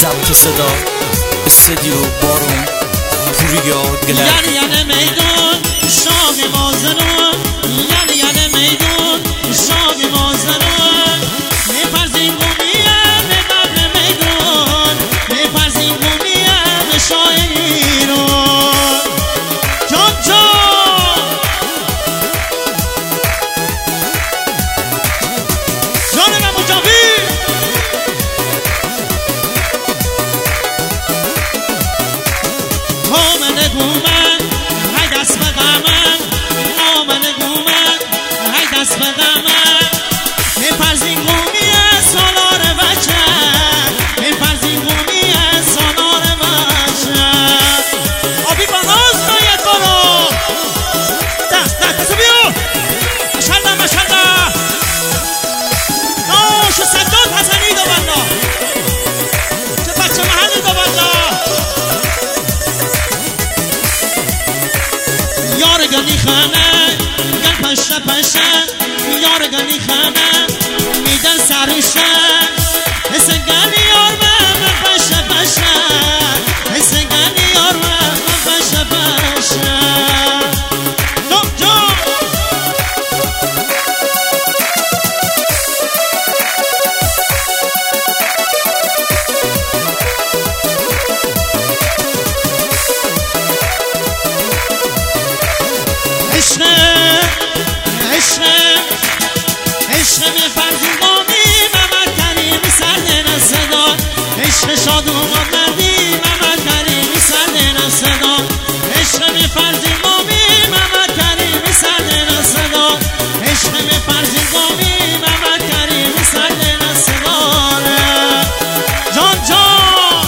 سمت صدا استدیو بارون پوریا گلر یعنی میدون شام مازنون یعنی میدون شام مازنون میپرزیم قومیم به قبل میدون میپرزیم قومیم به شاعرون جان جان جانم مجاوی آمنه گومن های دست به غمن آمنه گومن های دست به غمن میپرزین قومی سالار بچه میپرزین قومی سالار بچه آبی بناز باید برو دست بیا مشالله ناش سجاد حسنی دو بلا چه بچه محلی دو بلا یار گلی خانه گل پشه پشه یار گلی خانه میدن سرشه حس گلی یار من پشه پشه حس گلی یار من پشه پشه عشق می فرزی قومی محمد کریم سردن صدا عشق شاد اومد مردی محمد کریم سردن صدا عشق می فرزی قومی محمد کریم سردن صدا عشق می فرزی قومی محمد کریم سردن صدا جان جان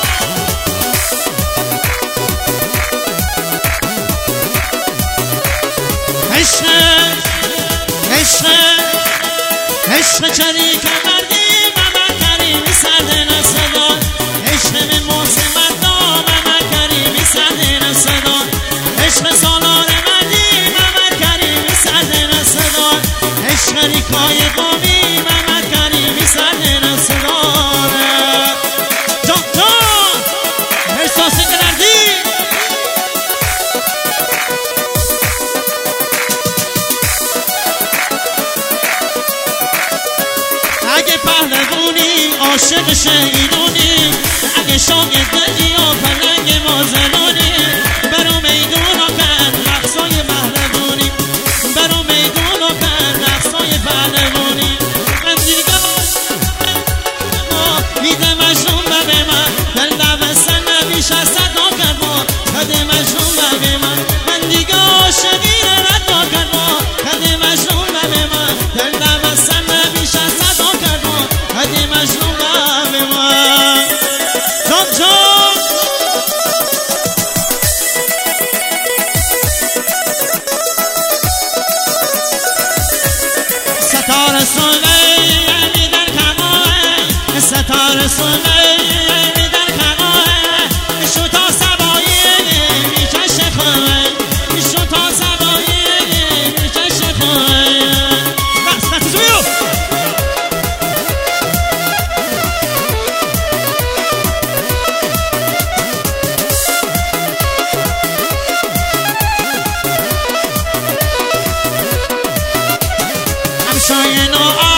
عشق چریک مردی محمد کریم سردن صدا عشق من موسم مردم محمد کریم سردن صدا عشق سالار مردی محمد کریم سردن صدا عشق ریکای قومی محمد کریم سردن صدا جان جان احساس کردی اگه پهلوونی عاشق شهیدونی اگه شاگرد دلی و پلنگ مازنونی برو میدون و کن رقصای پهلوونی برو میدون و کن رقصای پهلوونی من دیگه میده مجنون به من دل دوستن نبیش از صدا کرد کده مجنون به من دیگه عاشقی رد کرد کده مجنون به من دل دوستن نبیش از صدا هدی مجنون به من جان جان ستاره سوله یعنی در کماه ستاره سوله یعنی در کماه شو تا سبایی میکش خواه شو تا سبایی میکش خواه دست بیو شاینو